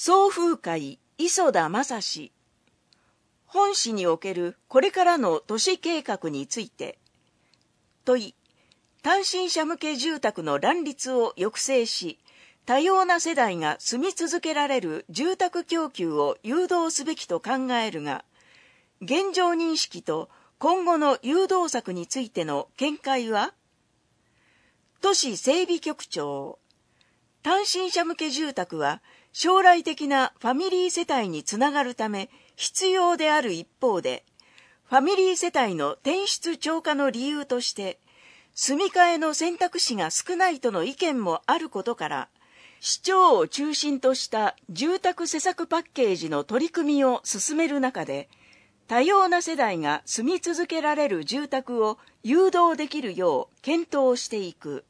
送風会磯田正史、本市におけるこれからの都市計画について。問い、単身者向け住宅の乱立を抑制し、多様な世代が住み続けられる住宅供給を誘導すべきと考えるが、現状認識と今後の誘導策についての見解は？都市整備局長、単身者向け住宅は将来的なファミリー世帯につながるため必要である一方で、ファミリー世帯の転出超過の理由として、住み替えの選択肢が少ないとの意見もあることから、市長を中心とした住宅施策パッケージの取り組みを進める中で、多様な世代が住み続けられる住宅を誘導できるよう検討していく。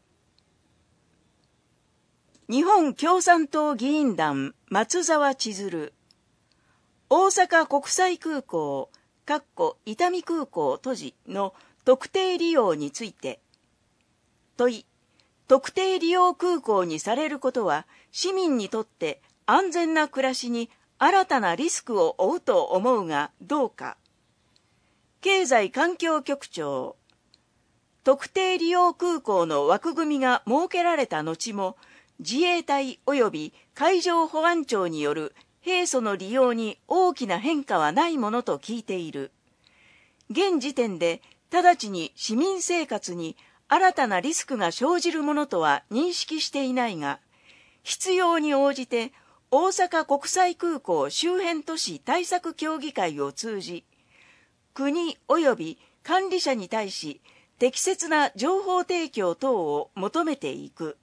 日本共産党議員団松沢千鶴、大阪国際空港伊丹空港都市の特定利用について。問い、特定利用空港にされることは市民にとって安全な暮らしに新たなリスクを負うと思うがどうか。経済環境局長、特定利用空港の枠組みが設けられた後も、自衛隊及び海上保安庁による平素の利用に大きな変化はないものと聞いている。現時点で直ちに市民生活に新たなリスクが生じるものとは認識していないが、必要に応じて大阪国際空港周辺都市対策協議会を通じ、国及び管理者に対し適切な情報提供等を求めていく。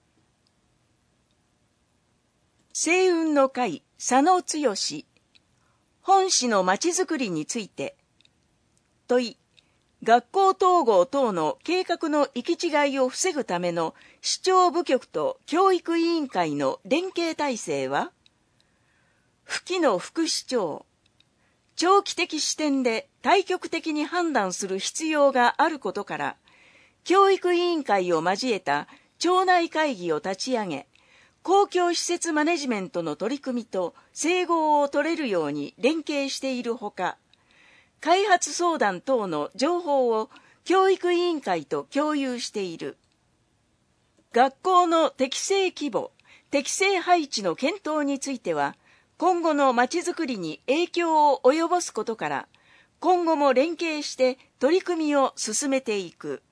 星雲の会佐野剛、本市のまちづくりについて。問い、学校統合等の計画の行き違いを防ぐための市長部局と教育委員会の連携体制は？府木の副市長、長期的視点で対極的に判断する必要があることから、教育委員会を交えた町内会議を立ち上げ、公共施設マネジメントの取り組みと整合を取れるように連携しているほか、開発相談等の情報を教育委員会と共有している。学校の適正規模、適正配置の検討については、今後のまちづくりに影響を及ぼすことから、今後も連携して取り組みを進めていく。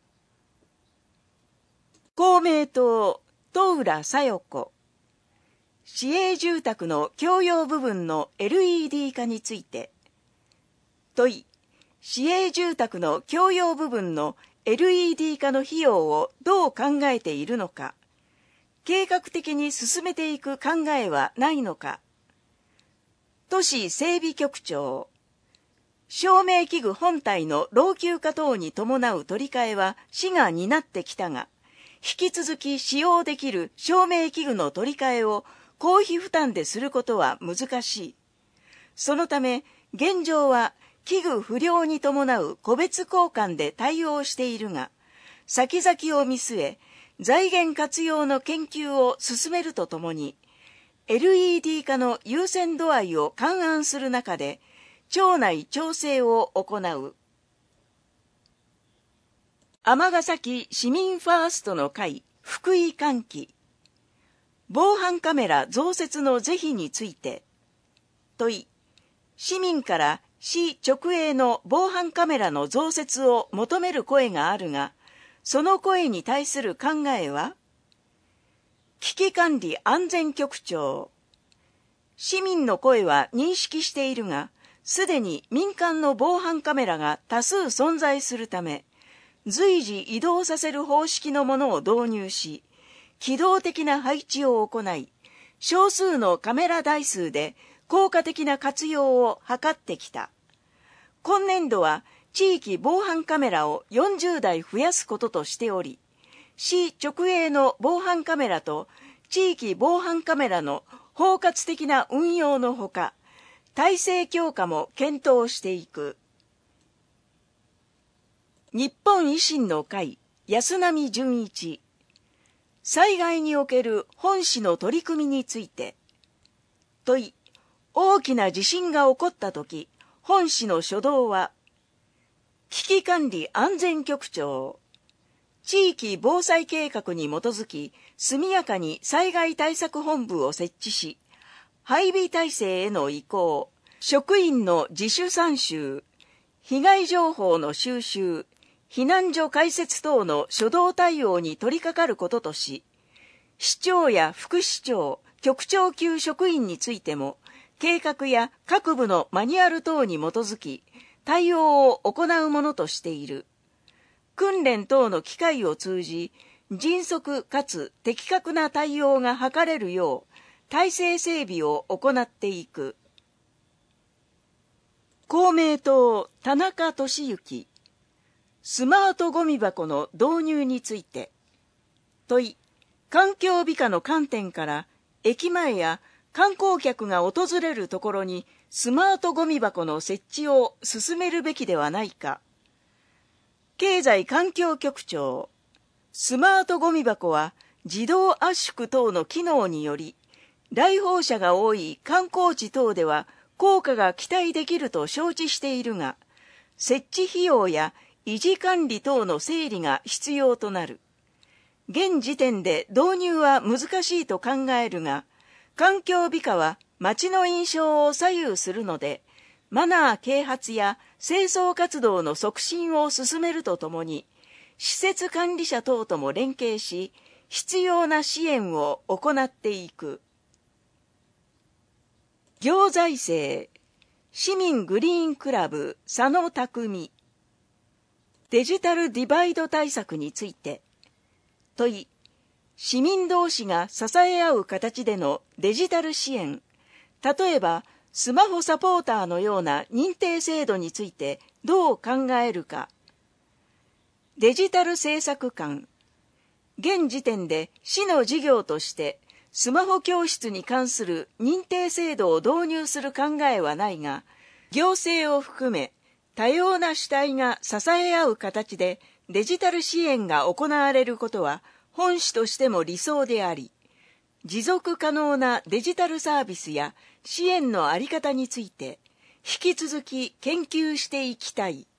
公明党、戸浦小夜子、市営住宅の共用部分の LED 化について。問い、市営住宅の共用部分の LED 化の費用をどう考えているのか、計画的に進めていく考えはないのか。都市整備局長、照明器具本体の老朽化等に伴う取り替えは市が担ってきたが、引き続き使用できる照明器具の取り替えを公費負担ですることは難しい。そのため、現状は器具不良に伴う個別交換で対応しているが、先々を見据え、財源活用の研究を進めるとともに、LED 化の優先度合いを勘案する中で、町内調整を行う。尼崎市民ファーストの会福井歓喜、防犯カメラ増設の是非について。問い、市民から市直営の防犯カメラの増設を求める声があるが、その声に対する考えは？危機管理安全局長、市民の声は認識しているが、すでに民間の防犯カメラが多数存在するため、随時移動させる方式のものを導入し、機動的な配置を行い、少数のカメラ台数で効果的な活用を図ってきた。今年度は地域防犯カメラを40台増やすこととしており、市直営の防犯カメラと地域防犯カメラの包括的な運用のほか、体制強化も検討していく。日本維新の会安波純一、災害における本市の取り組みについて。問い、 大きな地震が起こったとき、本市の初動は、危機管理安全局長、地域防災計画に基づき、速やかに災害対策本部を設置し、配備体制への移行、職員の自主参集、被害情報の収集、避難所開設等の初動対応に取り掛かることとし、市長や副市長、局長級職員についても、計画や各部のマニュアル等に基づき、対応を行うものとしている。訓練等の機会を通じ、迅速かつ的確な対応が図れるよう、体制整備を行っていく。公明党田中俊之、スマートゴミ箱の導入について、問い、環境美化の観点から駅前や観光客が訪れるところにスマートゴミ箱の設置を進めるべきではないか。経済環境局長、スマートゴミ箱は自動圧縮等の機能により、来訪者が多い観光地等では効果が期待できると承知しているが、設置費用や維持管理等の整理が必要となる。現時点で導入は難しいと考えるが、環境美化は街の印象を左右するので、マナー啓発や清掃活動の促進を進めるとともに、施設管理者等とも連携し、必要な支援を行っていく。行財政、市民グリーンクラブ佐野匠、デジタルディバイド対策について、問い、市民同士が支え合う形でのデジタル支援、例えばスマホサポーターのような認定制度についてどう考えるか。デジタル政策官、現時点で市の事業としてスマホ教室に関する認定制度を導入する考えはないが、行政を含め多様な主体が支え合う形でデジタル支援が行われることは本市としても理想であり、持続可能なデジタルサービスや支援のあり方について引き続き研究していきたい。